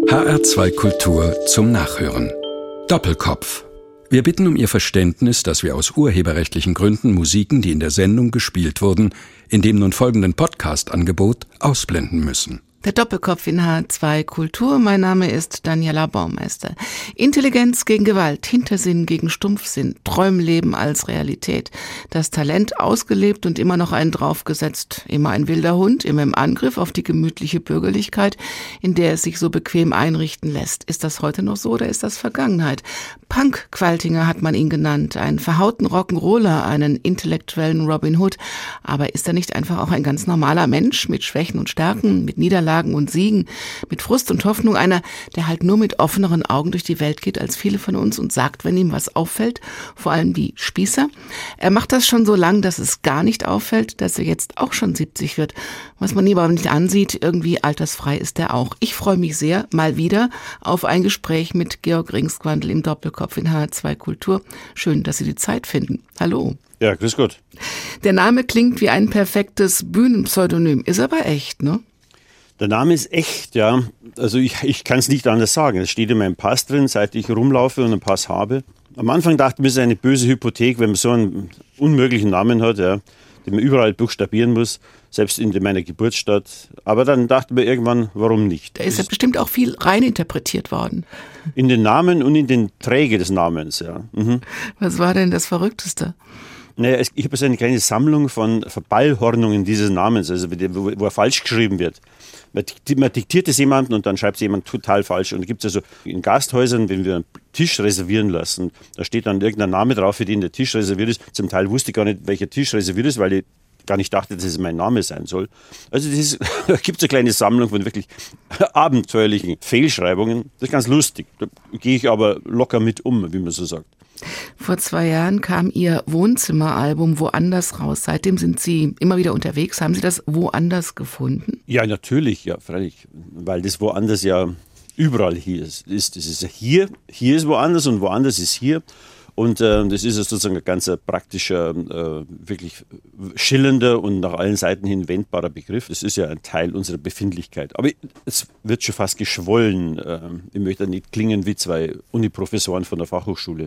HR2 Kultur zum Nachhören. Doppelkopf. Wir bitten um Ihr Verständnis, dass wir aus urheberrechtlichen Gründen Musiken, die in der Sendung gespielt wurden, in dem nun folgenden Podcast-Angebot ausblenden müssen. Der Doppelkopf in HR2 Kultur. Mein Name ist Daniela Baumeister. Intelligenz gegen Gewalt, Hintersinn gegen Stumpfsinn, Träumleben als Realität. Das Talent ausgelebt und immer noch einen draufgesetzt. Immer ein wilder Hund, immer im Angriff auf die gemütliche Bürgerlichkeit, in der es sich so bequem einrichten lässt. Ist das heute noch so oder ist das Vergangenheit? Punk-Qualtinger hat man ihn genannt. Einen verhauten Rock'n'Roller, einen intellektuellen Robin Hood. Aber ist er nicht einfach auch ein ganz normaler Mensch mit Schwächen und Stärken, mit Niederlagen und Siegen, mit Frust und Hoffnung, einer, der halt nur mit offeneren Augen durch die Welt geht als viele von uns und sagt, wenn ihm was auffällt, vor allem die Spießer. Er macht das schon so lang, dass es gar nicht auffällt, dass er jetzt auch schon 70 wird. Was man ihm aber nicht ansieht, irgendwie altersfrei ist er auch. Ich freue mich sehr, mal wieder, auf ein Gespräch mit Georg Ringsquandl im Doppelkopf in HR2 Kultur. Schön, dass Sie die Zeit finden. Hallo. Ja, grüß Gott. Der Name klingt wie ein perfektes Bühnenpseudonym, ist aber echt, ne? Der Name ist echt, ja. Also ich kann es nicht anders sagen. Es steht in meinem Pass drin, seit ich rumlaufe und einen Pass habe. Am Anfang dachte ich, es ist eine böse Hypothek, wenn man so einen unmöglichen Namen hat, ja, den man überall buchstabieren muss, selbst in meiner Geburtsstadt. Aber dann dachte man irgendwann, warum nicht? Da ist ja bestimmt auch viel reininterpretiert worden. In den Namen und in den Träger des Namens, ja. Mhm. Was war denn das Verrückteste? Naja, ich habe so eine kleine Sammlung von Verballhornungen dieses Namens, also wo er falsch geschrieben wird. Man diktiert es jemandem und dann schreibt es jemand total falsch. Und da gibt es also in Gasthäusern, wenn wir einen Tisch reservieren lassen, da steht dann irgendein Name drauf, für den der Tisch reserviert ist. Zum Teil wusste ich gar nicht, welcher Tisch reserviert ist, weil ich gar nicht dachte, dass es mein Name sein soll. Also da gibt es eine kleine Sammlung von wirklich abenteuerlichen Fehlschreibungen. Das ist ganz lustig. Da gehe ich aber locker mit um, wie man so sagt. Vor 2 Jahren kam Ihr Wohnzimmeralbum Woanders raus. Seitdem sind Sie immer wieder unterwegs. Haben Sie das woanders gefunden? Ja, natürlich, ja, freilich. Weil das woanders ja überall hier ist. Das ist ja hier ist woanders und woanders ist hier. Und das ist sozusagen ein ganz praktischer, wirklich schillernder und nach allen Seiten hin wendbarer Begriff. Das ist ja ein Teil unserer Befindlichkeit. Aber es wird schon fast geschwollen. Ich möchte nicht klingen wie 2 Uniprofessoren von der Fachhochschule.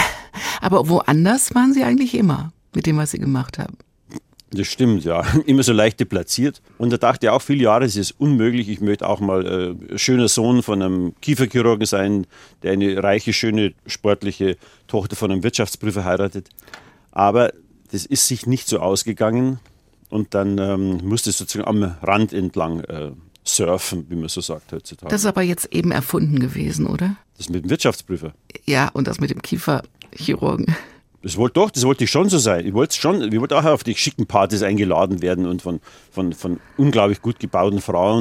Aber woanders waren Sie eigentlich immer mit dem, was Sie gemacht haben? Das stimmt, ja. Immer so leicht deplatziert. Und da dachte ich auch viele Jahre, es ist unmöglich. Ich möchte auch mal schöner Sohn von einem Kieferchirurgen sein, der eine reiche, schöne, sportliche Tochter von einem Wirtschaftsprüfer heiratet. Aber das ist sich nicht so ausgegangen. Und dann musste ich sozusagen am Rand entlang surfen, wie man so sagt heutzutage. Das ist aber jetzt eben erfunden gewesen, oder? Das mit dem Wirtschaftsprüfer? Ja, und das mit dem Kieferchirurgen. Das wollte ich schon so sein. Ich wollte auch auf die schicken Partys eingeladen werden und von unglaublich gut gebauten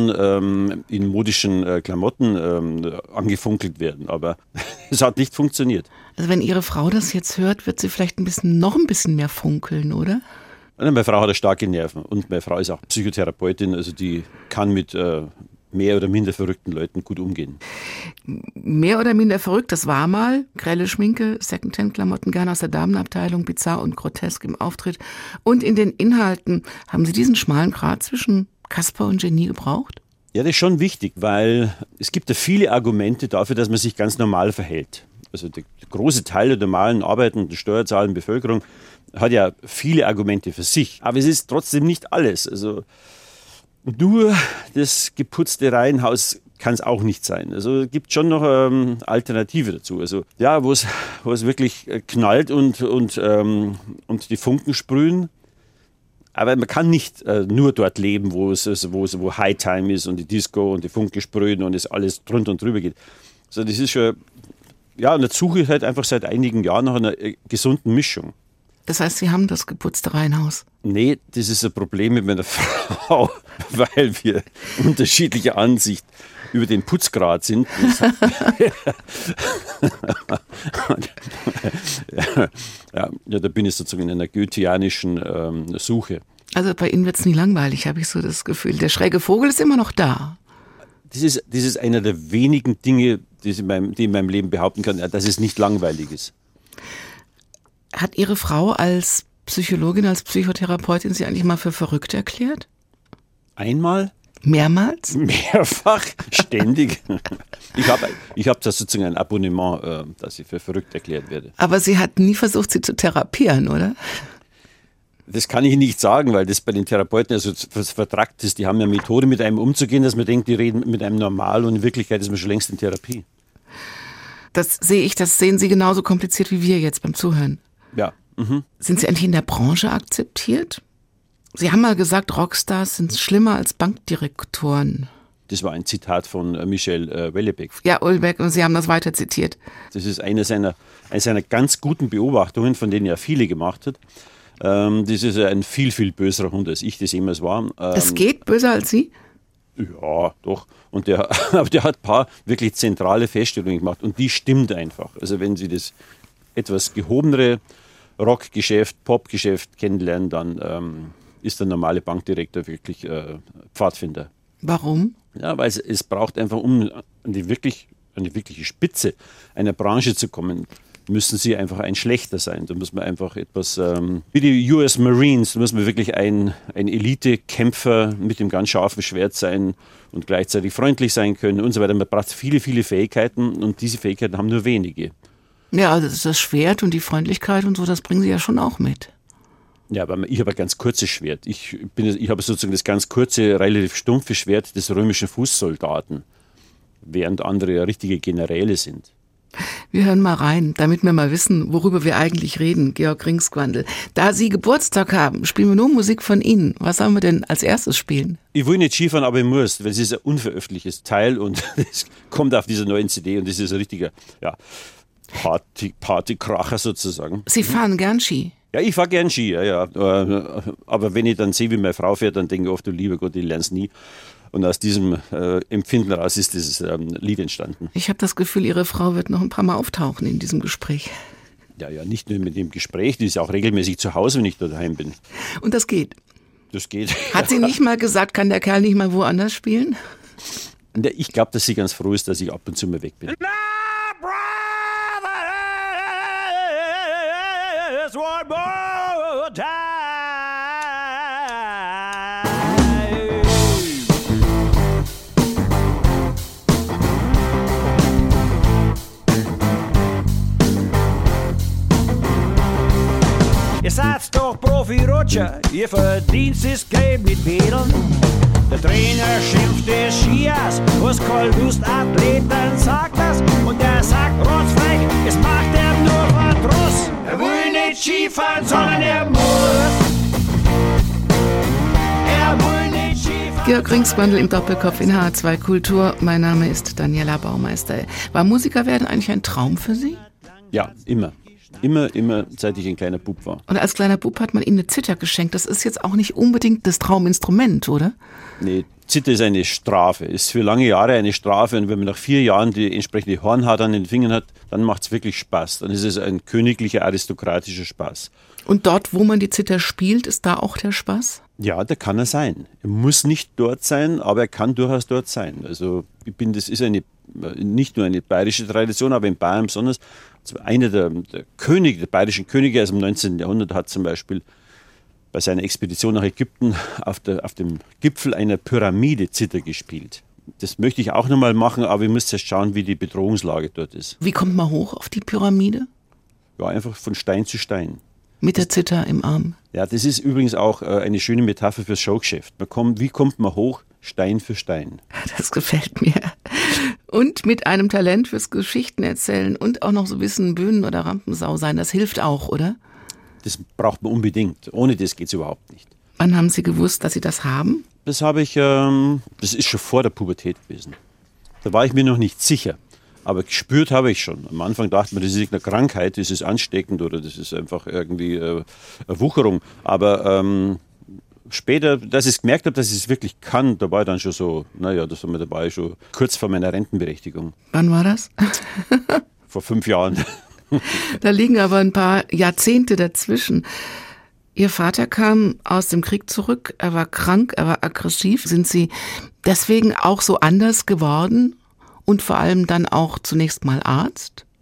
Frauen in modischen Klamotten angefunkelt werden. Aber es hat nicht funktioniert. Also wenn Ihre Frau das jetzt hört, wird sie vielleicht noch ein bisschen mehr funkeln, oder? Meine Frau hat starke Nerven und meine Frau ist auch Psychotherapeutin, also die kann mit mehr oder minder verrückten Leuten gut umgehen. Mehr oder minder verrückt, das war mal. Grelle Schminke, Secondhand-Klamotten, gerne aus der Damenabteilung, bizarr und grotesk im Auftritt. Und in den Inhalten, haben Sie diesen schmalen Grat zwischen Kasper und Genie gebraucht? Ja, das ist schon wichtig, weil es gibt ja viele Argumente dafür, dass man sich ganz normal verhält. Also der große Teil der normalen arbeitenden, steuerzahlenden Bevölkerung hat ja viele Argumente für sich. Aber es ist trotzdem nicht alles. Also nur das geputzte Reihenhaus kann es auch nicht sein. Also es gibt schon noch Alternative dazu. Also ja, wo es wirklich knallt und die Funken sprühen. Aber man kann nicht nur dort leben, wo High Time ist und die Disco und die Funken sprühen und es alles drunter und drüber geht. Also das ist schon, ja, und jetzt suche ich halt einfach seit einigen Jahren nach einer gesunden Mischung. Das heißt, Sie haben das geputzte Reihenhaus? Nee, das ist ein Problem mit meiner Frau, weil wir unterschiedlicher Ansicht über den Putzgrad sind. Ja, da bin ich sozusagen in einer goetheanischen Suche. Also bei Ihnen wird es nie langweilig, habe ich so das Gefühl. Der schräge Vogel ist immer noch da. Das ist einer der wenigen Dinge, die ich in meinem Leben behaupten kann, dass es nicht langweilig ist. Hat Ihre Frau als Psychologin, als Psychotherapeutin Sie eigentlich mal für verrückt erklärt? Einmal? Mehrmals? Mehrfach, ständig. Ich hab da sozusagen ein Abonnement, dass ich für verrückt erklärt werde. Aber sie hat nie versucht, sie zu therapieren, oder? Das kann ich nicht sagen, weil das bei den Therapeuten also vertrackt ist. Die haben ja Methode, mit einem umzugehen, dass man denkt, die reden mit einem normal und in Wirklichkeit ist man schon längst in Therapie. Das sehen Sie genauso kompliziert wie wir jetzt beim Zuhören. Ja. Mhm. Sind Sie eigentlich in der Branche akzeptiert? Sie haben mal gesagt, Rockstars sind schlimmer als Bankdirektoren. Das war ein Zitat von Michel Houellebecq. Ja, Houellebecq, und Sie haben das weiter zitiert. Das ist eine seiner ganz guten Beobachtungen, von denen er viele gemacht hat. Das ist ein viel, viel böserer Hund, als ich das jemals war. Das geht böser als Sie? Ja, doch. Und aber der hat ein paar wirklich zentrale Feststellungen gemacht und die stimmt einfach. Also wenn Sie das etwas gehobenere Rockgeschäft, Popgeschäft kennenlernen, dann ist der normale Bankdirektor wirklich Pfadfinder. Warum? Ja, weil es braucht einfach, um an die wirkliche Spitze einer Branche zu kommen, müssen sie einfach ein Schlechter sein. Da muss man einfach etwas, wie die US Marines, da muss man wirklich ein Elite-Kämpfer mit dem ganz scharfen Schwert sein und gleichzeitig freundlich sein können und so weiter. Man braucht viele, viele Fähigkeiten und diese Fähigkeiten haben nur wenige. Ja, also das Schwert und die Freundlichkeit und so, das bringen Sie ja schon auch mit. Ja, aber ich habe ein ganz kurzes Schwert. Ich habe sozusagen das ganz kurze, relativ stumpfe Schwert des römischen Fußsoldaten, während andere ja richtige Generäle sind. Wir hören mal rein, damit wir mal wissen, worüber wir eigentlich reden, Georg Ringsgwandl. Da Sie Geburtstag haben, spielen wir nur Musik von Ihnen. Was sollen wir denn als erstes spielen? Ich will nicht Skifahren, aber ich muss, weil es ist ein unveröffentlichtes Teil und es kommt auf dieser neuen CD und das ist ein richtiger Partykracher sozusagen. Sie fahren gern Ski? Ja, ich fahre gern Ski, ja. Aber wenn ich dann sehe, wie meine Frau fährt, dann denke ich oft, du lieber Gott, ich lerne es nie. Und aus diesem Empfinden raus ist dieses Lied entstanden. Ich habe das Gefühl, Ihre Frau wird noch ein paar Mal auftauchen in diesem Gespräch. Ja, nicht nur mit dem Gespräch, die ist auch regelmäßig zu Hause, wenn ich da daheim bin. Und das geht? Das geht. Hat sie nicht mal gesagt, kann der Kerl nicht mal woanders spielen? Ich glaube, dass sie ganz froh ist, dass ich ab und zu mal weg bin. One more time. Ihr seid doch Profi-Rutscher, ihr verdient das Geld mit Wedeln. Der Trainer schimpft des Skiers, was kalt Lust Athleten sagt das. Und er sagt rotzfrech, es macht er nur Verdruss. Er will nicht Skifahren, sondern er muss. Er will nicht Skifahren. Georg Ringsgwandl im Doppelkopf in H2 Kultur. Mein Name ist Daniela Baumeister. War Musiker werden eigentlich ein Traum für Sie? Ja, immer. Immer, seit ich ein kleiner Bub war. Und als kleiner Bub hat man Ihnen eine Zither geschenkt. Das ist jetzt auch nicht unbedingt das Trauminstrument, oder? Nee, Zither ist eine Strafe. Ist für lange Jahre eine Strafe. Und wenn man nach 4 Jahren die entsprechende Hornhaut an den Fingern hat, dann macht es wirklich Spaß. Dann ist es ein königlicher, aristokratischer Spaß. Und dort, wo man die Zither spielt, ist da auch der Spaß? Ja, da kann er sein. Er muss nicht dort sein, aber er kann durchaus dort sein. Also das ist nicht nur eine bayerische Tradition, aber in Bayern besonders. Also einer der bayerischen Könige aus dem 19. Jahrhundert hat zum Beispiel bei seiner Expedition nach Ägypten auf dem Gipfel einer Pyramide Zither gespielt. Das möchte ich auch nochmal machen, aber ich muss erst schauen, wie die Bedrohungslage dort ist. Wie kommt man hoch auf die Pyramide? Ja, einfach von Stein zu Stein. Mit der Zither im Arm. Ja, das ist übrigens auch eine schöne Metapher fürs Showgeschäft. Wie kommt man hoch? Stein für Stein. Das gefällt mir. Und mit einem Talent fürs Geschichten erzählen und auch noch so ein bisschen Bühnen- oder Rampensau sein, das hilft auch, oder? Das braucht man unbedingt. Ohne das geht es überhaupt nicht. Wann haben Sie gewusst, dass Sie das haben? Das ist schon vor der Pubertät gewesen. Da war ich mir noch nicht sicher. Aber gespürt habe ich schon. Am Anfang dachte man, das ist eine Krankheit, das ist ansteckend oder das ist einfach irgendwie eine Wucherung. Aber später, dass ich gemerkt habe, dass ich es wirklich kann, da war ich dann schon so, das war mir dabei schon kurz vor meiner Rentenberechtigung. Wann war das? Vor 5 Jahren. Da liegen aber ein paar Jahrzehnte dazwischen. Ihr Vater kam aus dem Krieg zurück, er war krank, er war aggressiv. Sind Sie deswegen auch so anders geworden und vor allem dann auch zunächst mal Arzt?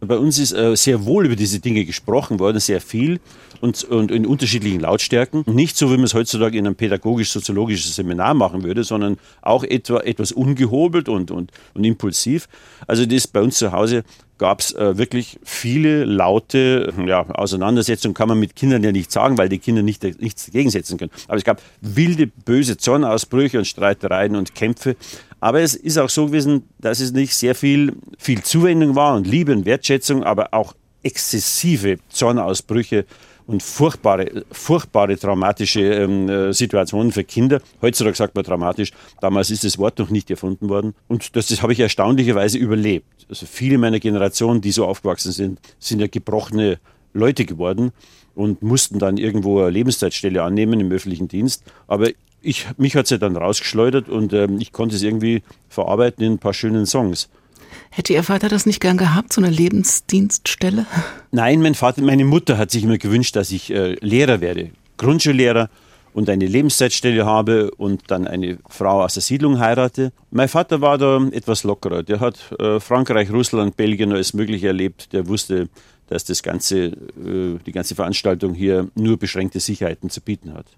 Bei uns ist sehr wohl über diese Dinge gesprochen worden, sehr viel und in unterschiedlichen Lautstärken. Nicht so, wie man es heutzutage in einem pädagogisch-soziologischen Seminar machen würde, sondern auch etwas ungehobelt und impulsiv. Also das bei uns zu Hause gab es wirklich viele laute Auseinandersetzungen, kann man mit Kindern ja nicht sagen, weil die Kinder nichts dagegen setzen können. Aber es gab wilde, böse Zornausbrüche und Streitereien und Kämpfe. Aber es ist auch so gewesen, dass es nicht sehr viel Zuwendung war und Liebe und Wertschätzung, aber auch exzessive Zornausbrüche und furchtbare traumatische Situationen für Kinder. Heutzutage sagt man dramatisch, damals ist das Wort noch nicht erfunden worden. Und das habe ich erstaunlicherweise überlebt. Also viele meiner Generation, die so aufgewachsen sind ja gebrochene Leute geworden und mussten dann irgendwo eine Lebenszeitstelle annehmen im öffentlichen Dienst. Aber mich hat es ja dann rausgeschleudert und ich konnte es irgendwie verarbeiten in ein paar schönen Songs. Hätte Ihr Vater das nicht gern gehabt, so eine Lebensdienststelle? Nein, meine Mutter hat sich immer gewünscht, dass ich Lehrer werde, Grundschullehrer und eine Lebenszeitstelle habe und dann eine Frau aus der Siedlung heirate. Mein Vater war da etwas lockerer. Der hat Frankreich, Russland, Belgien, alles Mögliche erlebt. Der wusste, dass die ganze Veranstaltung hier nur beschränkte Sicherheiten zu bieten hat.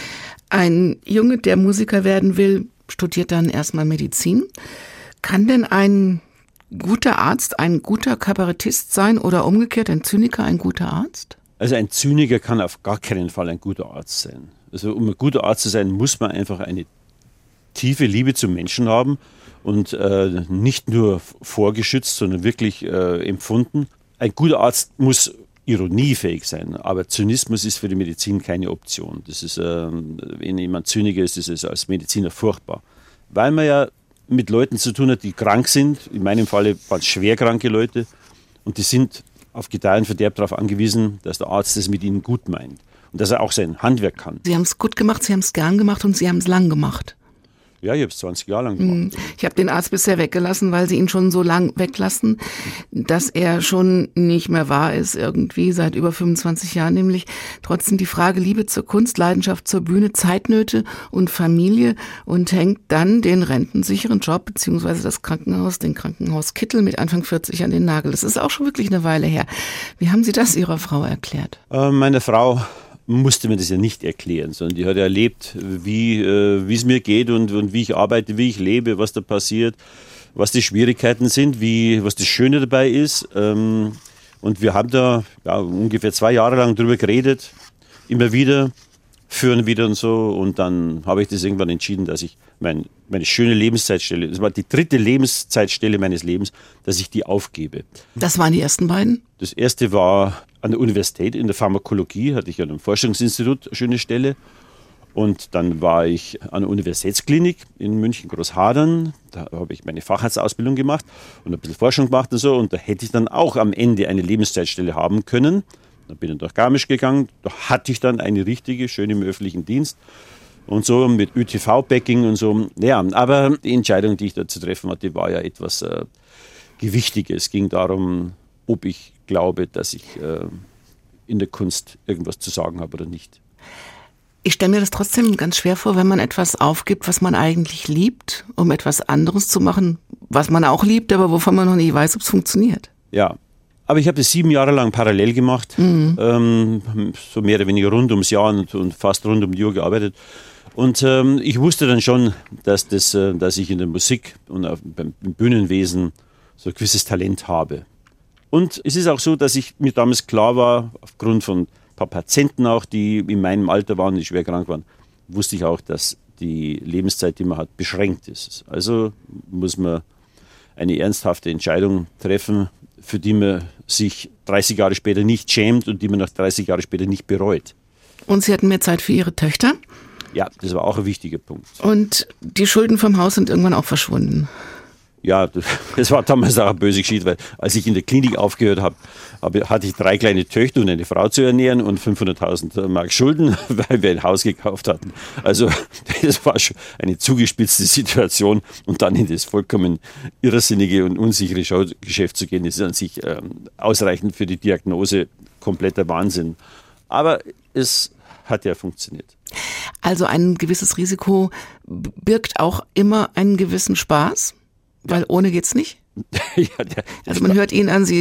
Ein Junge, der Musiker werden will, studiert dann erstmal Medizin. Kann denn ein guter Arzt ein guter Kabarettist sein oder umgekehrt ein Zyniker ein guter Arzt? Also ein Zyniker kann auf gar keinen Fall ein guter Arzt sein. Also um ein guter Arzt zu sein, muss man einfach eine tiefe Liebe zum Menschen haben und nicht nur vorgeschützt, sondern wirklich empfunden. Ein guter Arzt muss ironiefähig sein, aber Zynismus ist für die Medizin keine Option. Das ist, wenn jemand Zyniker ist, ist es als Mediziner furchtbar. Weil man ja mit Leuten zu tun hat, die krank sind. In meinem Falle waren es schwerkranke Leute. Und die sind auf Gedeih und Verderb darauf angewiesen, dass der Arzt es mit ihnen gut meint. Und dass er auch sein Handwerk kann. Sie haben es gut gemacht, Sie haben es gern gemacht und Sie haben es lang gemacht. Ja, ich habe es 20 Jahre lang gemacht. Ich habe den Arzt bisher weggelassen, weil sie ihn schon so lang weglassen, dass er schon nicht mehr wahr ist irgendwie, seit über 25 Jahren nämlich. Trotzdem die Frage Liebe zur Kunst, Leidenschaft zur Bühne, Zeitnöte und Familie und hängt dann den rentensicheren Job beziehungsweise das Krankenhaus, den Krankenhauskittel mit Anfang 40 an den Nagel. Das ist auch schon wirklich eine Weile her. Wie haben Sie das Ihrer Frau erklärt? Meine Frau musste mir das ja nicht erklären, sondern die hat erlebt, wie es mir geht und wie ich arbeite, wie ich lebe, was da passiert, was die Schwierigkeiten sind, was das Schöne dabei ist. Und wir haben da ungefähr 2 Jahre lang drüber geredet, immer wieder, führen wieder und so. Und dann habe ich das irgendwann entschieden, dass ich meine schöne Lebenszeitstelle, das war die 3. Lebenszeitstelle meines Lebens, dass ich die aufgebe. Das waren die ersten beiden? Das erste war an der Universität in der Pharmakologie, hatte ich an einem Forschungsinstitut eine schöne Stelle. Und dann war ich an der Universitätsklinik in München Großhadern. Da habe ich meine Facharztausbildung gemacht und ein bisschen Forschung gemacht und so. Und da hätte ich dann auch am Ende eine Lebenszeitstelle haben können. Dann bin ich nach Garmisch gegangen. Da hatte ich dann eine richtige, schön im öffentlichen Dienst. Und so mit ÖTV-Backing und so. Ja, aber die Entscheidung, die ich da zu treffen hatte, war ja etwas Gewichtiges. Es ging darum, ob ich glaube, dass ich in der Kunst irgendwas zu sagen habe oder nicht. Ich stelle mir das trotzdem ganz schwer vor, wenn man etwas aufgibt, was man eigentlich liebt, um etwas anderes zu machen, was man auch liebt, aber wovon man noch nicht weiß, ob es funktioniert. Ja, aber ich habe das 7 Jahre lang parallel gemacht, so mehr oder weniger rund ums Jahr und fast rund um die Uhr gearbeitet. Und ich wusste dann schon, dass ich in der Musik und beim Bühnenwesen so ein gewisses Talent habe. Und es ist auch so, dass mir damals klar war, aufgrund von ein paar Patienten auch, die in meinem Alter waren, die schwer krank waren, wusste ich auch, dass die Lebenszeit, die man hat, beschränkt ist. Also muss man eine ernsthafte Entscheidung treffen, für die man sich 30 Jahre später nicht schämt und die man nach 30 Jahren später nicht bereut. Und Sie hatten mehr Zeit für Ihre Töchter? Ja, das war auch ein wichtiger Punkt. Und die Schulden vom Haus sind irgendwann auch verschwunden? Ja, das war damals auch eine böse Geschichte, weil als ich in der Klinik aufgehört habe, hatte ich 3 kleine Töchter und eine Frau zu ernähren und 500.000 Mark Schulden, weil wir ein Haus gekauft hatten. Also das war schon eine zugespitzte Situation und dann in das vollkommen irrsinnige und unsichere Showgeschäft zu gehen, das ist an sich ausreichend für die Diagnose kompletter Wahnsinn. Aber es hat ja funktioniert. Also ein gewisses Risiko birgt auch immer einen gewissen Spaß? Weil ohne geht's nicht? Also man hört Ihnen an,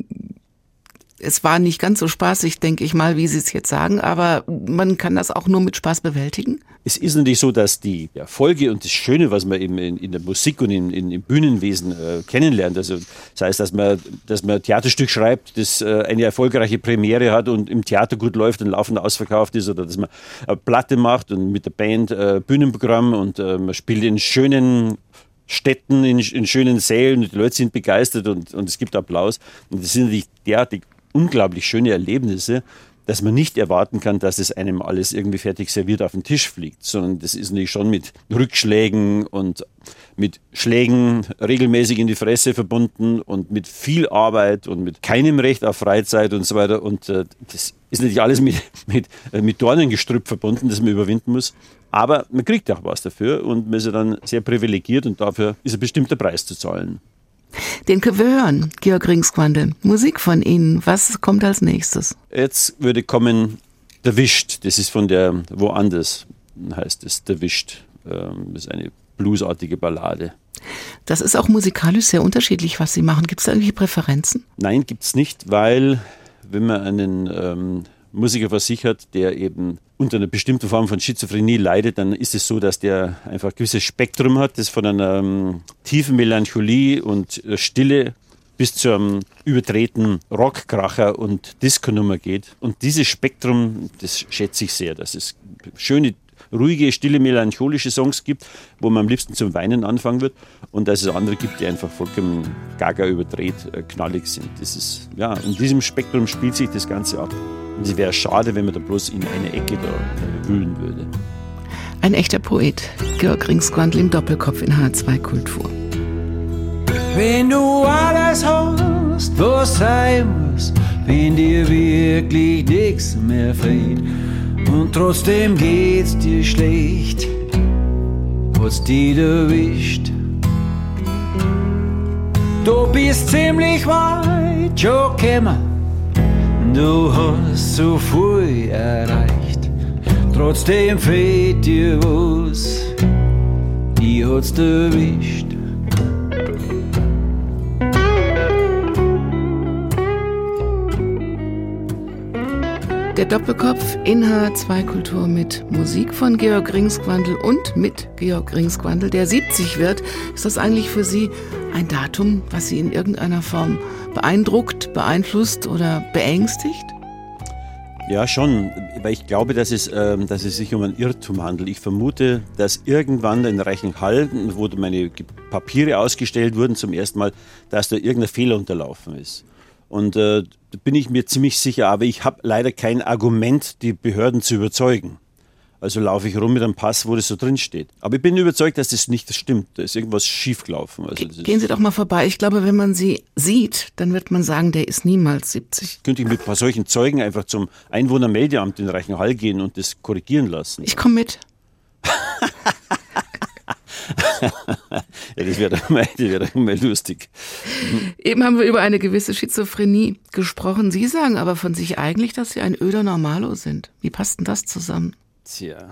es war nicht ganz so spaßig, denke ich mal, wie Sie es jetzt sagen, aber man kann das auch nur mit Spaß bewältigen? Es ist natürlich so, dass die Erfolge und das Schöne, was man eben in der Musik und im Bühnenwesen kennenlernt, also das heißt, dass man ein Theaterstück schreibt, das eine erfolgreiche Premiere hat und im Theater gut läuft und laufend ausverkauft ist, oder dass man eine Platte macht und mit der Band Bühnenprogramm und man spielt in schönen Städten, in schönen Sälen und die Leute sind begeistert und es gibt Applaus. Und das sind natürlich derartig unglaublich schöne Erlebnisse, dass man nicht erwarten kann, dass es einem alles irgendwie fertig serviert auf den Tisch fliegt, sondern das ist natürlich schon mit Rückschlägen und mit Schlägen regelmäßig in die Fresse verbunden und mit viel Arbeit und mit keinem Recht auf Freizeit und so weiter. Und das ist natürlich alles mit Dornengestrüpp verbunden, das man überwinden muss. Aber man kriegt auch was dafür und man ist ja dann sehr privilegiert und dafür ist ein bestimmter Preis zu zahlen. Den können wir hören, Georg Ringsgwandl. Musik von Ihnen. Was kommt als nächstes? Jetzt würde kommen Der Wischt. Das ist von der Woanders, heißt es. Der Wischt. Das ist eine bluesartige Ballade. Das ist auch musikalisch sehr unterschiedlich, was Sie machen. Gibt es da irgendwelche Präferenzen? Nein, gibt es nicht, weil wenn man einen Musiker vor sich hat, der eben unter einer bestimmten Form von Schizophrenie leidet, dann ist es so, dass der einfach ein gewisses Spektrum hat, das von einer tiefen Melancholie und Stille bis zu einem überdrehten Rockkracher und Disco-Nummer geht. Und dieses Spektrum, das schätze ich sehr, dass es schöne, ruhige, stille, melancholische Songs gibt, wo man am liebsten zum Weinen anfangen wird, und dass es andere gibt, die einfach vollkommen gaga überdreht, knallig sind. Das ist, ja, in diesem Spektrum spielt sich das Ganze ab. Und es wäre schade, wenn man da bloß in eine Ecke da wühlen würde. Ein echter Poet, Georg Ringsgwandl im Doppelkopf in H2 Kultur. Wenn du alles hast, was sein muss, wenn dir wirklich nichts mehr fehlt und trotzdem geht's dir schlecht, hat's dich erwischt. Du bist ziemlich weit schon gekommen, du hast so viel erreicht, trotzdem fehlt dir was, die hat's erwischt. Der Doppelkopf in H2 Kultur mit Musik von Georg Ringsgwandl und mit Georg Ringsgwandl, der 70 wird. Ist das eigentlich für Sie ein Datum, was Sie in irgendeiner Form beeindruckt, beeinflusst oder beängstigt? Ja, schon, weil ich glaube, dass es sich um ein Irrtum handelt. Ich vermute, dass irgendwann in Reichenhall, wo meine Papiere ausgestellt wurden zum ersten Mal, dass da irgendein Fehler unterlaufen ist. Und da bin ich mir ziemlich sicher, aber ich habe leider kein Argument, die Behörden zu überzeugen. Also laufe ich rum mit einem Pass, wo das so drin steht. Aber ich bin überzeugt, dass das nicht stimmt. Da ist irgendwas schiefgelaufen. Also Gehen Sie doch mal vorbei. Ich glaube, wenn man Sie sieht, dann wird man sagen, der ist niemals 70. Könnte ich mit ein paar solchen Zeugen einfach zum Einwohnermeldeamt in Reichenhall gehen und das korrigieren lassen? Ich komme mit. Ja, das wäre doch mal lustig. Eben haben wir über eine gewisse Schizophrenie gesprochen. Sie sagen aber von sich eigentlich, dass Sie ein öder Normalo sind. Wie passt denn das zusammen? Tja.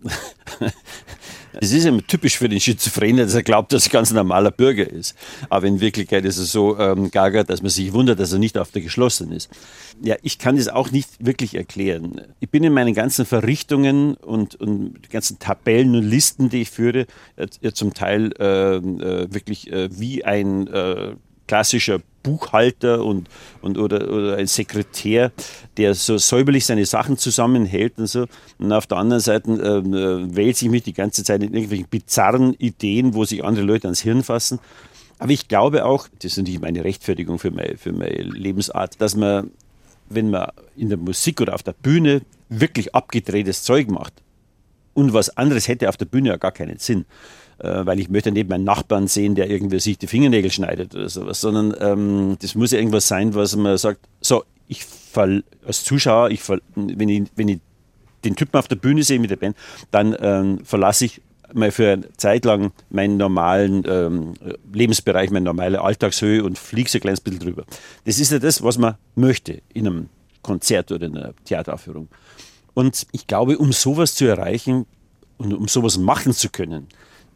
Es ist ja typisch für den Schizophrenen, dass er glaubt, dass er ganz ein normaler Bürger ist. Aber in Wirklichkeit ist er so gaga, dass man sich wundert, dass er nicht auf der geschlossen ist. Ja, ich kann das auch nicht wirklich erklären. Ich bin in meinen ganzen Verrichtungen und die ganzen Tabellen und Listen, die ich führe, zum Teil wirklich wie ein klassischer Buchhalter oder ein Sekretär, der so säuberlich seine Sachen zusammenhält und so. Und auf der anderen Seite wälze ich mich die ganze Zeit in irgendwelchen bizarren Ideen, wo sich andere Leute ans Hirn fassen. Aber ich glaube auch, das ist natürlich meine Rechtfertigung für meine Lebensart, dass man, wenn man in der Musik oder auf der Bühne wirklich abgedrehtes Zeug macht und was anderes hätte auf der Bühne ja gar keinen Sinn, weil ich möchte nicht meinen Nachbarn sehen, der irgendwie sich die Fingernägel schneidet oder sowas, sondern das muss ja irgendwas sein, was man sagt, so, als Zuschauer, wenn ich den Typen auf der Bühne sehe mit der Band, dann verlasse ich mal für eine Zeit lang meinen normalen Lebensbereich, meine normale Alltagshöhe und fliege so ein kleines bisschen drüber. Das ist ja das, was man möchte in einem Konzert oder in einer Theateraufführung. Und ich glaube, um sowas zu erreichen und um sowas machen zu können,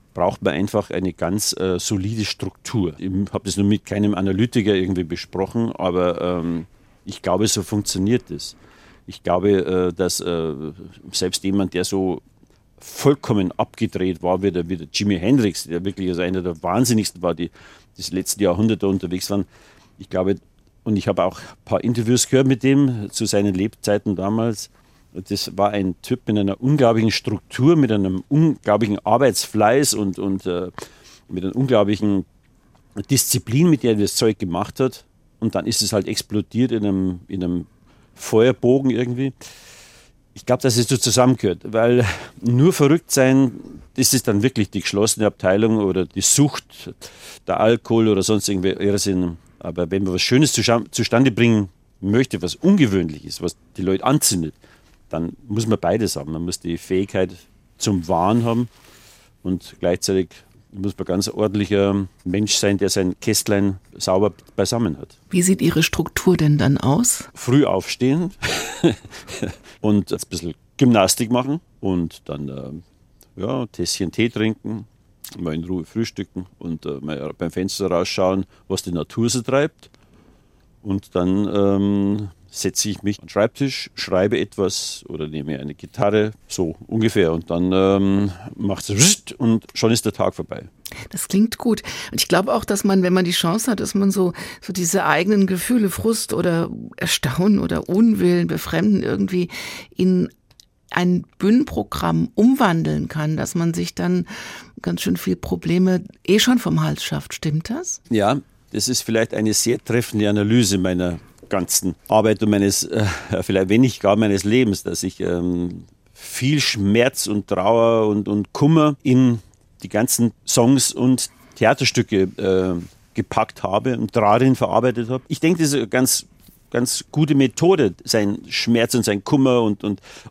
braucht man einfach eine ganz solide Struktur. Ich habe das nur mit keinem Analytiker irgendwie besprochen, aber ich glaube, so funktioniert das. Ich glaube, dass selbst jemand, der so vollkommen abgedreht war, wie der Jimi Hendrix, der wirklich also einer der wahnsinnigsten war, die das letzten Jahrhunderte unterwegs waren. Ich glaube, und ich habe auch ein paar Interviews gehört mit dem zu seinen Lebzeiten damals. Das war ein Typ mit einer unglaublichen Struktur, mit einem unglaublichen Arbeitsfleiß und mit einer unglaublichen Disziplin, mit der er das Zeug gemacht hat. Und dann ist es halt explodiert in einem Feuerbogen irgendwie. Ich glaube, dass es so zusammengehört, weil nur verrückt sein, das ist dann wirklich die geschlossene Abteilung oder die Sucht, der Alkohol oder sonst irgendwie Irrsinn. Aber wenn man was Schönes zustande bringen möchte, was ungewöhnlich ist, was die Leute anzündet, dann muss man beides haben. Man muss die Fähigkeit zum Wahn haben und gleichzeitig muss man ganz ordentlicher Mensch sein, der sein Kästlein sauber beisammen hat. Wie sieht Ihre Struktur denn dann aus? Früh aufstehen und ein bisschen Gymnastik machen und dann ein Tässchen Tee trinken, mal in Ruhe frühstücken und mal beim Fenster rausschauen, was die Natur so treibt. Und dann setze ich mich an den Schreibtisch, schreibe etwas oder nehme eine Gitarre, so ungefähr. Und dann macht es und schon ist der Tag vorbei. Das klingt gut. Und ich glaube auch, dass man, wenn man die Chance hat, dass man so diese eigenen Gefühle, Frust oder Erstaunen oder Unwillen, Befremden irgendwie in ein Bühnenprogramm umwandeln kann, dass man sich dann ganz schön viel Probleme schon vom Hals schafft. Stimmt das? Ja, das ist vielleicht eine sehr treffende Analyse meiner ganzen Arbeit und vielleicht wenn nicht gar meines Lebens, dass ich viel Schmerz und Trauer und Kummer in die ganzen Songs und Theaterstücke gepackt habe und darin verarbeitet habe. Ich denke, das ist eine ganz gute Methode, sein Schmerz und sein Kummer und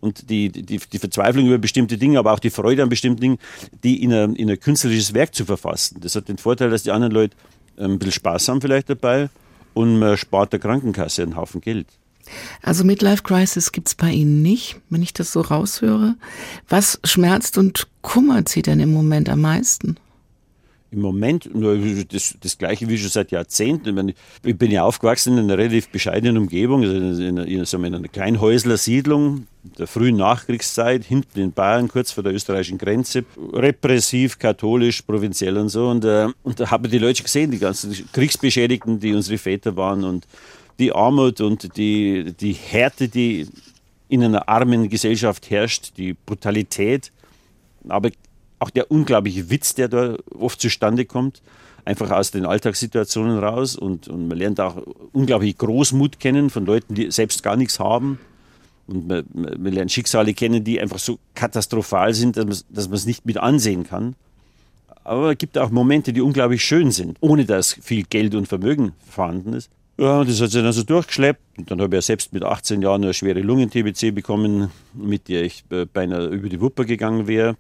die Verzweiflung über bestimmte Dinge, aber auch die Freude an bestimmten Dingen, die in ein künstlerisches Werk zu verfassen. Das hat den Vorteil, dass die anderen Leute ein bisschen Spaß haben vielleicht dabei und man spart der Krankenkasse einen Haufen Geld. Also Midlife Crisis gibt's bei Ihnen nicht, wenn ich das so raushöre. Was schmerzt und kümmert Sie denn im Moment am meisten? Im Moment das Gleiche wie schon seit Jahrzehnten. Ich bin ja aufgewachsen in einer relativ bescheidenen Umgebung, also in einer Kleinhäusler-Siedlung der frühen Nachkriegszeit, hinten in Bayern, kurz vor der österreichischen Grenze. Repressiv, katholisch, provinziell und so. Und da haben wir die Leute gesehen, die ganzen Kriegsbeschädigten, die unsere Väter waren und die Armut und die Härte, die in einer armen Gesellschaft herrscht, die Brutalität, aber auch der unglaubliche Witz, der da oft zustande kommt, einfach aus den Alltagssituationen raus. Und man lernt auch unglaublich Großmut kennen von Leuten, die selbst gar nichts haben. Und man lernt Schicksale kennen, die einfach so katastrophal sind, dass man es nicht mit ansehen kann. Aber es gibt auch Momente, die unglaublich schön sind, ohne dass viel Geld und Vermögen vorhanden ist. Ja, das hat sich dann so durchgeschleppt. Und dann habe ich ja selbst mit 18 Jahren eine schwere Lungen-TBC bekommen, mit der ich beinahe über die Wupper gegangen wäre.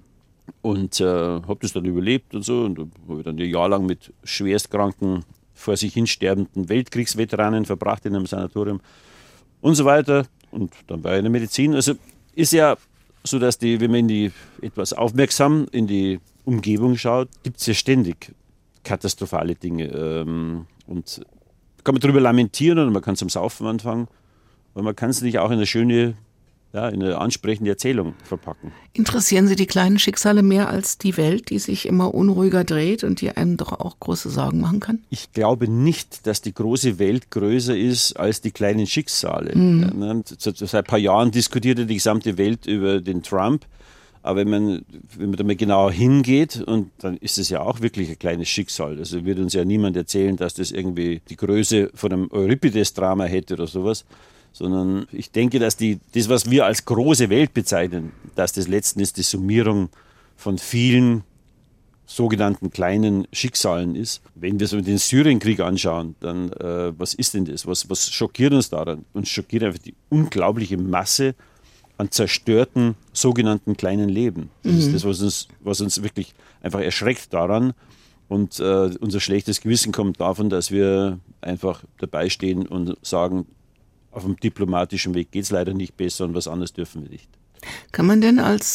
Und habe das dann überlebt und so. Und habe dann ein Jahr lang mit schwerstkranken, vor sich hin sterbenden Weltkriegsveteranen verbracht in einem Sanatorium und so weiter. Und dann war ich in der Medizin. Also ist ja so, dass wenn man etwas aufmerksam in die Umgebung schaut, gibt es ja ständig katastrophale Dinge. Und kann man darüber lamentieren oder man kann zum Saufen anfangen. Aber man kann es nicht auch in in eine ansprechende Erzählung verpacken. Interessieren Sie die kleinen Schicksale mehr als die Welt, die sich immer unruhiger dreht und die einem doch auch große Sorgen machen kann? Ich glaube nicht, dass die große Welt größer ist als die kleinen Schicksale. Mhm. Seit ein paar Jahren diskutiert die gesamte Welt über den Trump. Aber wenn man da mal genauer hingeht, und dann ist es ja auch wirklich ein kleines Schicksal. Also wird uns ja niemand erzählen, dass das irgendwie die Größe von einem Euripides-Drama hätte oder sowas. Sondern ich denke, dass das, was wir als große Welt bezeichnen, dass das letzten ist die Summierung von vielen sogenannten kleinen Schicksalen ist. Wenn wir so den Syrienkrieg anschauen, dann was ist denn das? Was schockiert uns daran? Uns schockiert einfach die unglaubliche Masse an zerstörten sogenannten kleinen Leben. Das ist das, was uns wirklich einfach erschreckt daran. Und unser schlechtes Gewissen kommt davon, dass wir einfach dabei stehen und sagen, auf dem diplomatischen Weg geht es leider nicht besser und was anderes dürfen wir nicht. Kann man denn als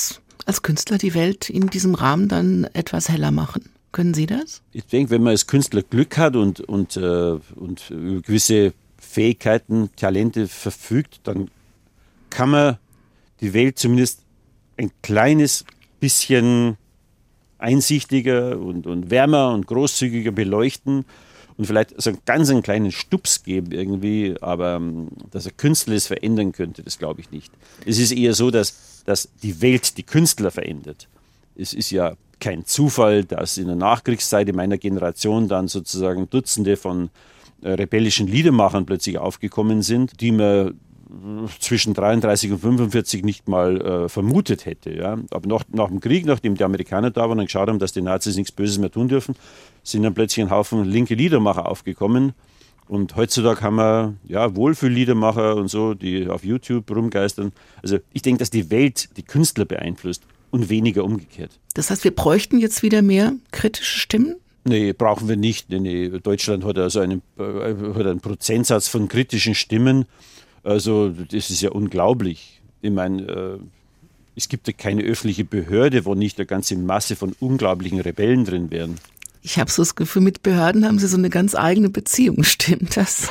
als Künstler die Welt in diesem Rahmen dann etwas heller machen. Können Sie das? Ich denke, wenn man als Künstler Glück hat und über gewisse Fähigkeiten, Talente verfügt, dann kann man die Welt zumindest ein kleines bisschen einsichtiger und wärmer und großzügiger beleuchten und vielleicht so einen kleinen Stups geben irgendwie, aber dass ein Künstler es verändern könnte, das glaube ich nicht. Es ist eher so, dass die Welt die Künstler verändert. Es ist ja kein Zufall, dass in der Nachkriegszeit in meiner Generation dann sozusagen Dutzende von rebellischen Liedermachern plötzlich aufgekommen sind, die man zwischen 33 und 45 nicht mal vermutet hätte. Ja. Aber nach dem Krieg, nachdem die Amerikaner da waren und geschaut haben, dass die Nazis nichts Böses mehr tun dürfen, sind dann plötzlich ein Haufen linke Liedermacher aufgekommen. Und heutzutage haben wir Wohlfühlliedermacher und so, die auf YouTube rumgeistern. Also ich denke, dass die Welt die Künstler beeinflusst und weniger umgekehrt. Das heißt, wir bräuchten jetzt wieder mehr kritische Stimmen? Nee, brauchen wir nicht. Nee. Deutschland hat also einen Prozentsatz von kritischen Stimmen. Also das ist ja unglaublich. Ich meine, es gibt ja keine öffentliche Behörde, wo nicht eine ganze Masse von unglaublichen Rebellen drin wären. Ich habe so das Gefühl, mit Behörden haben Sie so eine ganz eigene Beziehung. Stimmt das?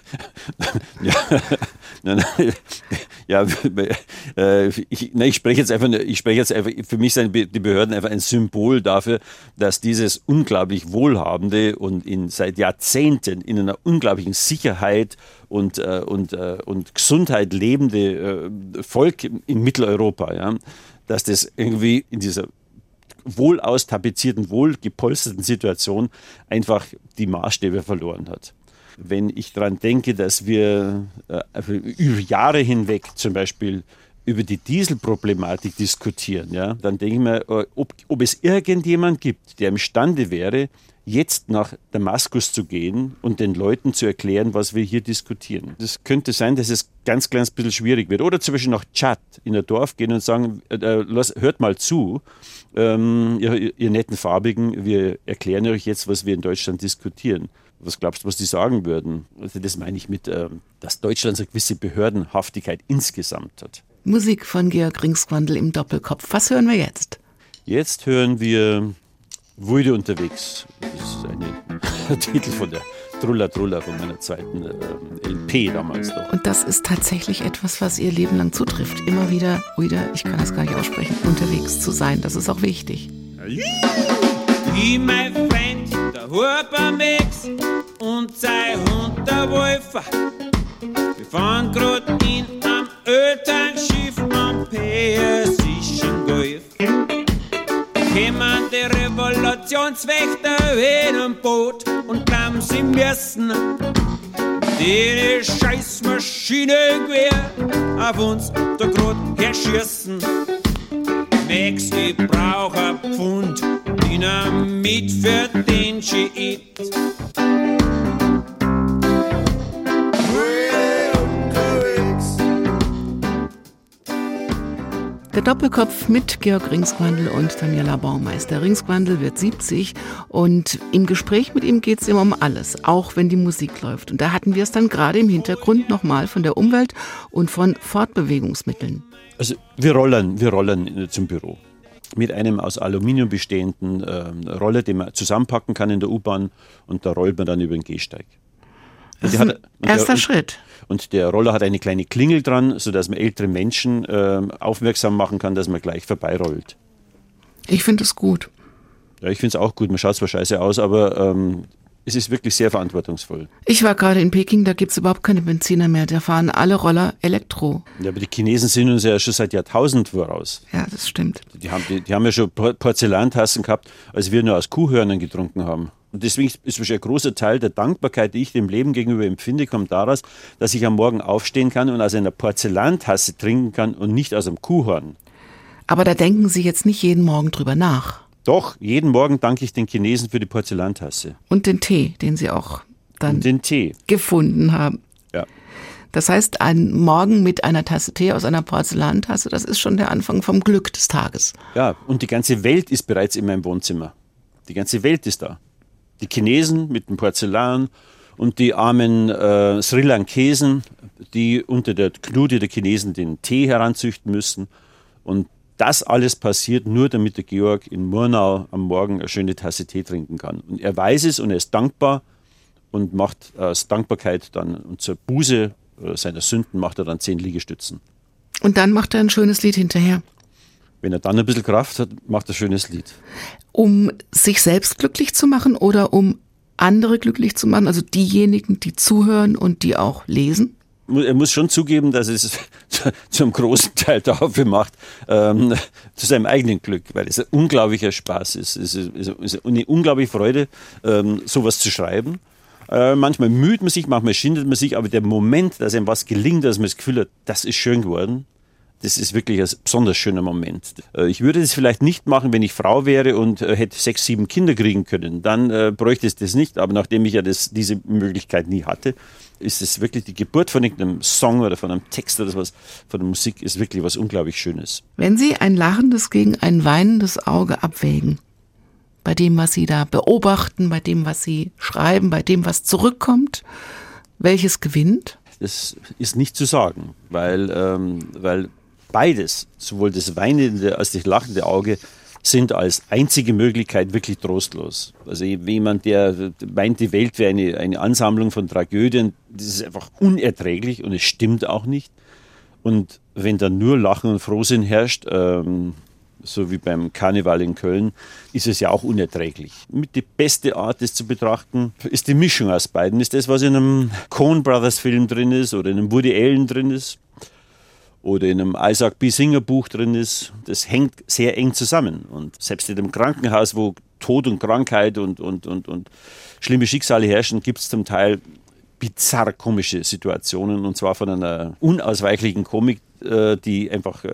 Ich spreche jetzt einfach, für mich sind die Behörden einfach ein Symbol dafür, dass dieses unglaublich wohlhabende und seit Jahrzehnten in einer unglaublichen Sicherheit und Gesundheit lebende Volk in Mitteleuropa, ja, dass das irgendwie in dieser wohl austapezierten, wohl gepolsterten Situation einfach die Maßstäbe verloren hat. Wenn ich daran denke, dass wir über Jahre hinweg zum Beispiel über die Dieselproblematik diskutieren, ja, dann denke ich mir, ob es irgendjemand gibt, der imstande wäre, jetzt nach Damaskus zu gehen und den Leuten zu erklären, was wir hier diskutieren. Das könnte sein, dass es ganz kleines bisschen schwierig wird. Oder zum Beispiel nach Tschad in ein Dorf gehen und sagen, hört mal zu, ihr netten Farbigen, wir erklären euch jetzt, was wir in Deutschland diskutieren. Was glaubst du, was die sagen würden? Also das meine ich mit, dass Deutschland so eine gewisse Behördenhaftigkeit insgesamt hat. Musik von Georg Ringsgwandl im Doppelkopf. Was hören wir jetzt? Jetzt hören wir Wuide unterwegs. Das ist ein Titel von der Trulla Trulla von meiner zweiten LP damals noch. Und das ist tatsächlich etwas, was ihr Leben lang zutrifft. Immer wieder, ich kann das gar nicht aussprechen, unterwegs zu sein. Das ist auch wichtig. Wie mein Freund, der Hubermix und sein Hund, der Wolfer. Wir fahren grad in am Öltankschiff am Persischen Golf. Kämen die Revolutionswächter in ein Boot und bleiben sie müssen die Scheißmaschine quer auf uns da grad herschießen. Max, ich brauch ein Pfund Dynamit für den Schiit. Der Doppelkopf mit Georg Ringsgwandl und Daniela Baumeister. Ringsgwandl wird 70 und im Gespräch mit ihm geht es immer um alles, auch wenn die Musik läuft. Und da hatten wir es dann gerade im Hintergrund nochmal von der Umwelt und von Fortbewegungsmitteln. Also wir rollen zum Büro mit einem aus Aluminium bestehenden Roller, den man zusammenpacken kann in der U-Bahn, und da rollt man dann über den Gehsteig. Das ist ein erster Schritt. Und der Roller hat eine kleine Klingel dran, sodass man ältere Menschen aufmerksam machen kann, dass man gleich vorbeirollt. Ich finde es gut. Ja, ich finde es auch gut. Man schaut zwar scheiße aus, aber es ist wirklich sehr verantwortungsvoll. Ich war gerade in Peking, da gibt es überhaupt keine Benziner mehr. Da fahren alle Roller Elektro. Ja, aber die Chinesen sind uns ja schon seit Jahrtausenden voraus. Ja, das stimmt. Die haben ja schon Porzellantassen gehabt, als wir nur aus Kuhhörnern getrunken haben. Und deswegen ist wahrscheinlich ein großer Teil der Dankbarkeit, die ich dem Leben gegenüber empfinde, kommt daraus, dass ich am Morgen aufstehen kann und aus einer Porzellantasse trinken kann und nicht aus einem Kuhhorn. Aber da denken Sie jetzt nicht jeden Morgen drüber nach. Doch, jeden Morgen danke ich den Chinesen für die Porzellantasse. Und den Tee, den Sie auch dann gefunden haben. Ja. Das heißt, ein Morgen mit einer Tasse Tee aus einer Porzellantasse, das ist schon der Anfang vom Glück des Tages. Ja, und die ganze Welt ist bereits in meinem Wohnzimmer. Die ganze Welt ist da. Die Chinesen mit dem Porzellan und die armen Sri Lankesen, die unter der Knute der Chinesen den Tee heranzüchten müssen. Und das alles passiert nur, damit der Georg in Murnau am Morgen eine schöne Tasse Tee trinken kann. Und er weiß es und er ist dankbar und macht aus Dankbarkeit dann und zur Buße seiner Sünden macht er dann 10 Liegestützen. Und dann macht er ein schönes Lied hinterher. Wenn er dann ein bisschen Kraft hat, macht er ein schönes Lied. Um sich selbst glücklich zu machen oder um andere glücklich zu machen, also diejenigen, die zuhören und die auch lesen? Er muss schon zugeben, dass es zum großen Teil dafür macht, zu seinem eigenen Glück, weil es ein unglaublicher Spaß ist. Es ist eine unglaubliche Freude, sowas zu schreiben. Manchmal müht man sich, manchmal schindet man sich, aber der Moment, dass einem was gelingt, dass man das Gefühl hat, das ist schön geworden, das ist wirklich ein besonders schöner Moment. Ich würde das vielleicht nicht machen, wenn ich Frau wäre und hätte 6, 7 Kinder kriegen können. Dann bräuchte es das nicht. Aber nachdem ich ja diese Möglichkeit nie hatte, ist es wirklich die Geburt von irgendeinem Song oder von einem Text oder was, von der Musik ist wirklich was unglaublich Schönes. Wenn Sie ein lachendes gegen ein weinendes Auge abwägen, bei dem, was Sie da beobachten, bei dem, was Sie schreiben, bei dem, was zurückkommt, welches gewinnt? Das ist nicht zu sagen, weil beides, sowohl das weinende als das lachende Auge, sind als einzige Möglichkeit wirklich trostlos. Also jemand, der meint, die Welt wäre eine Ansammlung von Tragödien, das ist einfach unerträglich und es stimmt auch nicht. Und wenn dann nur Lachen und Frohsinn herrscht, so wie beim Karneval in Köln, ist es ja auch unerträglich. Mit die beste Art, das zu betrachten, ist die Mischung aus beiden. Ist das, was in einem Coen Brothers Film drin ist oder in einem Woody Allen drin ist oder in einem Isaac B. Singer Buch drin ist, das hängt sehr eng zusammen. Und selbst in einem Krankenhaus, wo Tod und Krankheit und schlimme Schicksale herrschen, gibt es zum Teil bizarr komische Situationen, und zwar von einer unausweichlichen Komik, die einfach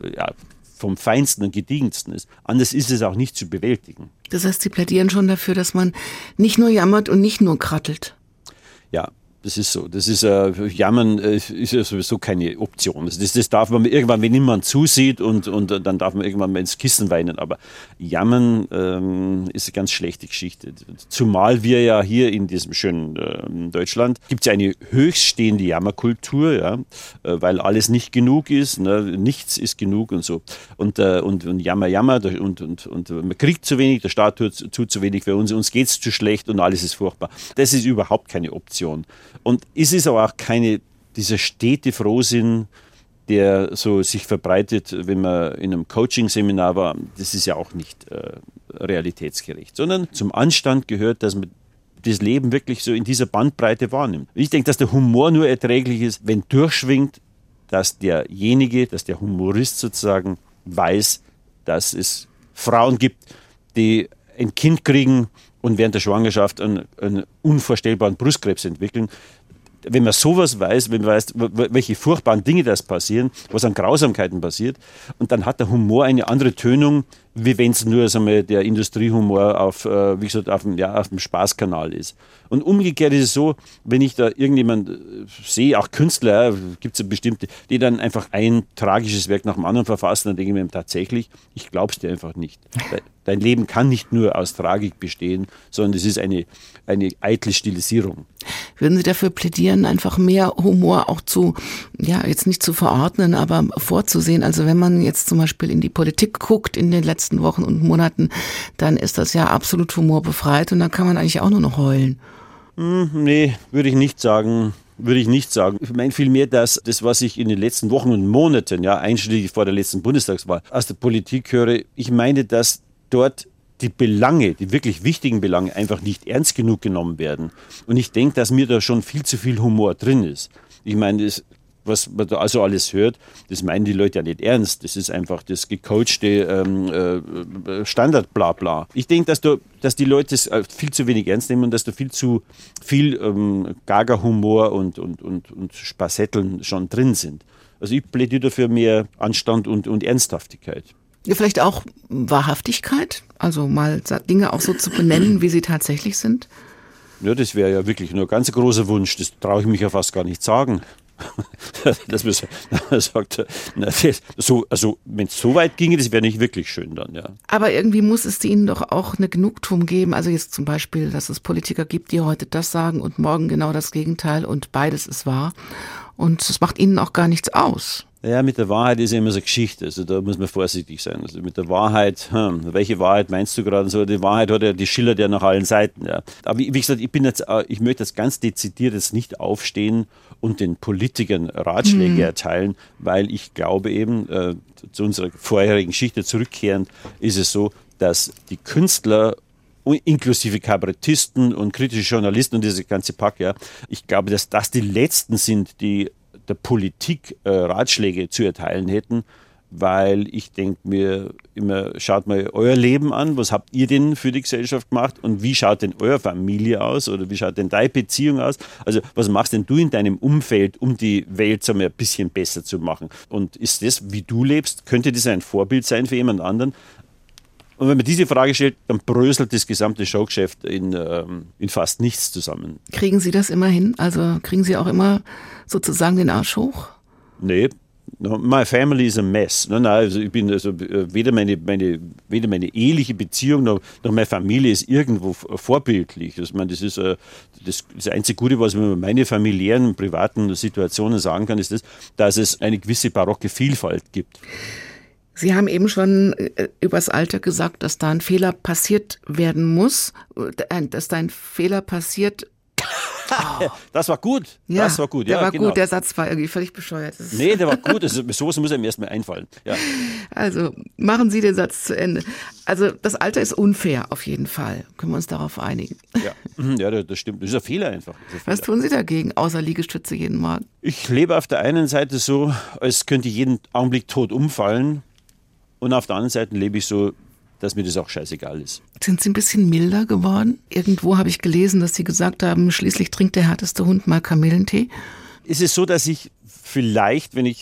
vom Feinsten und Gediegensten ist. Anders ist es auch nicht zu bewältigen. Das heißt, Sie plädieren schon dafür, dass man nicht nur jammert und nicht nur krattelt. Ja, das ist so. Das ist Jammern ist ja sowieso keine Option. Das darf man irgendwann, wenn niemand zusieht und dann darf man irgendwann mal ins Kissen weinen. Aber Jammern ist eine ganz schlechte Geschichte. Zumal wir ja hier in diesem schönen Deutschland gibt es ja eine höchststehende Jammerkultur, ja, weil alles nicht genug ist, ne, nichts ist genug und so. Und Jammer und man kriegt zu wenig, der Staat tut zu wenig für uns geht es zu schlecht und alles ist furchtbar. Das ist überhaupt keine Option. Und es ist aber auch dieser stete Frohsinn, der so sich verbreitet, wenn man in einem Coaching-Seminar war, das ist ja auch nicht realitätsgerecht, sondern zum Anstand gehört, dass man das Leben wirklich so in dieser Bandbreite wahrnimmt. Ich denke, dass der Humor nur erträglich ist, wenn durchschwingt, dass der Humorist sozusagen weiß, dass es Frauen gibt, die ein Kind kriegen und während der Schwangerschaft einen unvorstellbaren Brustkrebs entwickeln. Wenn man sowas weiß, wenn man weiß, welche furchtbaren Dinge das passieren, was an Grausamkeiten passiert, und dann hat der Humor eine andere Tönung, wie wenn es nur der Industriehumor auf dem Spaßkanal ist. Und umgekehrt ist es so, wenn ich da irgendjemand sehe, auch Künstler, gibt es ja bestimmte, die dann einfach ein tragisches Werk nach dem anderen verfassen, dann denke ich mir tatsächlich, ich glaube es dir einfach nicht. Dein Leben kann nicht nur aus Tragik bestehen, sondern es ist eine eitle Stilisierung. Würden Sie dafür plädieren, einfach mehr Humor auch jetzt nicht zu verordnen, aber vorzusehen? Also wenn man jetzt zum Beispiel in die Politik guckt in den letzten Wochen und Monaten, dann ist das ja absolut humorbefreit und dann kann man eigentlich auch nur noch heulen. Nee, würde ich nicht sagen. Ich meine vielmehr, dass das, was ich in den letzten Wochen und Monaten, ja, einschließlich vor der letzten Bundestagswahl, aus der Politik höre, ich meine, dass dort die Belange, die wirklich wichtigen Belange einfach nicht ernst genug genommen werden. Und ich denke, dass mir da schon viel zu viel Humor drin ist. Ich meine, was man da also alles hört, das meinen die Leute ja nicht ernst. Das ist einfach das gecoachte Standard-Blabla. Ich denke, dass die Leute es viel zu wenig ernst nehmen und dass da viel zu viel Gaga-Humor und Spassetteln schon drin sind. Also ich plädiere dafür mehr Anstand und Ernsthaftigkeit. Ja, vielleicht auch Wahrhaftigkeit, also mal Dinge auch so zu benennen, wie sie tatsächlich sind. Ja, das wäre ja wirklich nur ein ganz großer Wunsch. Das traue ich mich ja fast gar nicht sagen. Dass man sagt, wenn es so weit ginge, das wäre nicht wirklich schön dann, ja. Aber irgendwie muss es ihnen doch auch eine Genugtuung geben, also jetzt zum Beispiel, dass es Politiker gibt, die heute das sagen und morgen genau das Gegenteil und beides ist wahr und es macht ihnen auch gar nichts aus. Ja, mit der Wahrheit ist ja immer so eine Geschichte, also da muss man vorsichtig sein. Also mit der Wahrheit, welche Wahrheit meinst du gerade? So, die Wahrheit die schillert ja nach allen Seiten. Ja. Aber wie gesagt, ich möchte jetzt ganz dezidiert jetzt nicht aufstehen und den Politikern Ratschläge erteilen, weil ich glaube eben, zu unserer vorherigen Geschichte zurückkehrend, ist es so, dass die Künstler inklusive Kabarettisten und kritische Journalisten und diese ganze Pack, ja, ich glaube, dass das die Letzten sind, die der Politik Ratschläge zu erteilen hätten, weil ich denke mir immer, schaut mal euer Leben an, was habt ihr denn für die Gesellschaft gemacht und wie schaut denn eure Familie aus oder wie schaut denn deine Beziehung aus? Also was machst denn du in deinem Umfeld, um die Welt so ein bisschen besser zu machen? Und ist das, wie du lebst, könnte das ein Vorbild sein für jemand anderen? Und wenn man diese Frage stellt, dann bröselt das gesamte Showgeschäft in fast nichts zusammen. Kriegen Sie das immer hin? Also kriegen Sie auch immer sozusagen den Arsch hoch? Nee, my family is a mess. Nein, also ich bin weder meine eheliche Beziehung noch meine Familie ist irgendwo vorbildlich. Ich meine, das ist das einzige Gute, was man über meine familiären, privaten Situationen sagen kann, ist dass es eine gewisse barocke Vielfalt gibt. Sie haben eben schon übers Alter gesagt, dass da ein Fehler passiert werden muss, dass da ein Fehler passiert. Oh. Das war gut. Ja, das war gut. Der ja, war genau. gut, der Satz war irgendwie völlig bescheuert. Nee, der war gut. Sowas muss einem erstmal einfallen. Ja. Also machen Sie den Satz zu Ende. Also das Alter ist unfair, auf jeden Fall. Können wir uns darauf einigen? Ja, das stimmt. Das ist ein Fehler einfach. Was tun Sie dagegen, außer Liegestütze jeden Morgen? Ich lebe auf der einen Seite so, als könnte ich jeden Augenblick tot umfallen. Und auf der anderen Seite lebe ich so, dass mir das auch scheißegal ist. Sind Sie ein bisschen milder geworden? Irgendwo habe ich gelesen, dass Sie gesagt haben, schließlich trinkt der härteste Hund mal Kamillentee. Es ist so, dass ich vielleicht, im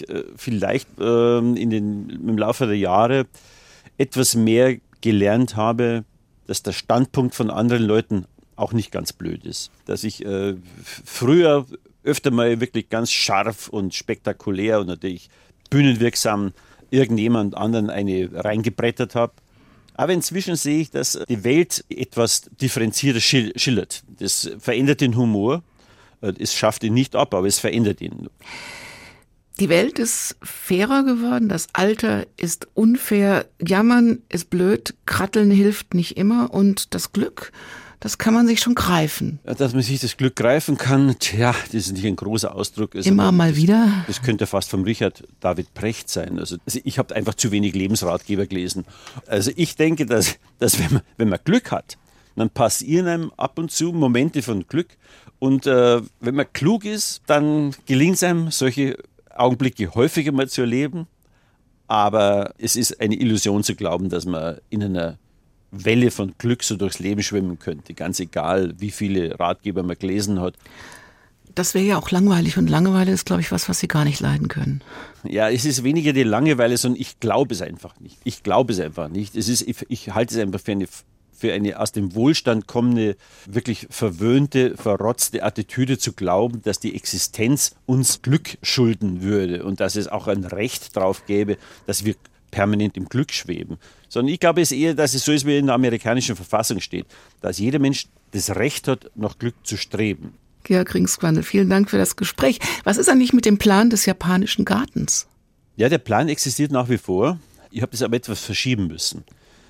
Laufe der Jahre etwas mehr gelernt habe, dass der Standpunkt von anderen Leuten auch nicht ganz blöd ist. Dass ich früher öfter mal wirklich ganz scharf und spektakulär und natürlich bühnenwirksam irgendjemand anderen eine reingebrettert habe. Aber inzwischen sehe ich, dass die Welt etwas differenzierter schillert. Das verändert den Humor. Es schafft ihn nicht ab, aber es verändert ihn. Die Welt ist fairer geworden, das Alter ist unfair, jammern ist blöd, kratteln hilft nicht immer und das Glück, das kann man sich schon greifen. Dass man sich das Glück greifen kann, das ist nicht ein großer Ausdruck. Immer mal wieder. Das könnte fast vom Richard David Precht sein. Also ich habe einfach zu wenig Lebensratgeber gelesen. Also ich denke, dass wenn man Glück hat, dann passieren einem ab und zu Momente von Glück. Und wenn man klug ist, dann gelingt es einem, solche Augenblicke häufiger mal zu erleben. Aber es ist eine Illusion zu glauben, dass man in einer Welle von Glück so durchs Leben schwimmen könnte. Ganz egal, wie viele Ratgeber man gelesen hat. Das wäre ja auch langweilig. Und Langeweile ist, glaube ich, was Sie gar nicht leiden können. Ja, es ist weniger die Langeweile, sondern ich glaube es einfach nicht. Ich halte es einfach für eine aus dem Wohlstand kommende, wirklich verwöhnte, verrotzte Attitüde zu glauben, dass die Existenz uns Glück schulden würde und dass es auch ein Recht drauf gäbe, dass wir permanent im Glück schweben. Sondern ich glaube es eher, dass es so ist, wie in der amerikanischen Verfassung steht, dass jeder Mensch das Recht hat, nach Glück zu streben. Georg Ringsgwandl, vielen Dank für das Gespräch. Was ist eigentlich mit dem Plan des japanischen Gartens? Ja, der Plan existiert nach wie vor. Ich habe das aber etwas verschieben müssen,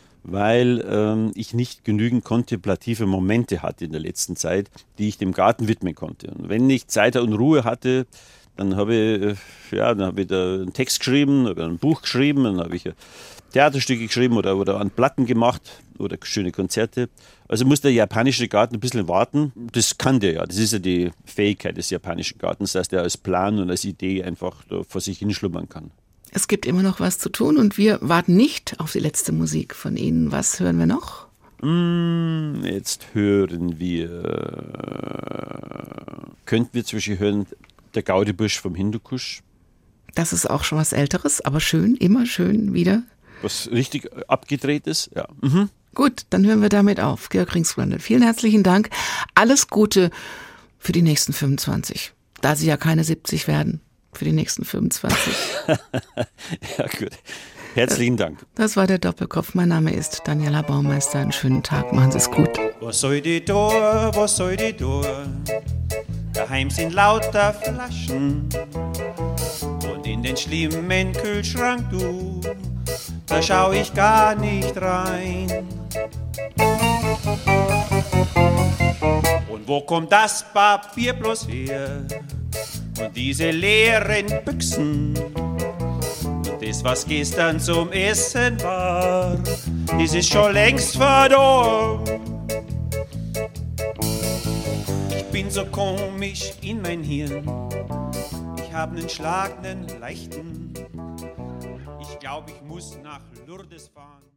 weil ich nicht genügend kontemplative Momente hatte in der letzten Zeit, die ich dem Garten widmen konnte. Und wenn ich Zeit und Ruhe hatte, dann habe ich da einen Text geschrieben, oder ein Buch geschrieben, dann habe ich Theaterstücke geschrieben oder an Platten gemacht oder schöne Konzerte. Also muss der japanische Garten ein bisschen warten. Das kann der ja. Das ist ja die Fähigkeit des japanischen Gartens, dass der als Plan und als Idee einfach vor sich hinschlummern kann. Es gibt immer noch was zu tun und wir warten nicht auf die letzte Musik von Ihnen. Was hören wir noch? Jetzt hören wir, könnten wir zwischen hören, der Gaudebusch vom Hindukusch. Das ist auch schon was Älteres, aber schön, immer schön wieder. Was richtig abgedreht ist, ja. Gut, dann hören wir damit auf. Georg Ringsgwandl, vielen herzlichen Dank. Alles Gute für die nächsten 25, da Sie ja keine 70 werden. Für die nächsten 25. Ja, gut. Herzlichen Dank. Das war der Doppelkopf. Mein Name ist Daniela Baumeister. Einen schönen Tag. Machen Sie es gut. Was soll die Tour, was soll die Tour? Daheim sind lauter Flaschen und In den schlimmen Kühlschrank, du, da schau ich gar nicht rein. Und wo kommt das Papier bloß her? Und diese leeren Büchsen? Und das, was gestern zum Essen war, das ist schon längst verdorben. Ich bin so komisch in mein Hirn. Ich hab nen Schlag, nen leichten. Ich glaub, ich muss nach Lourdes fahren.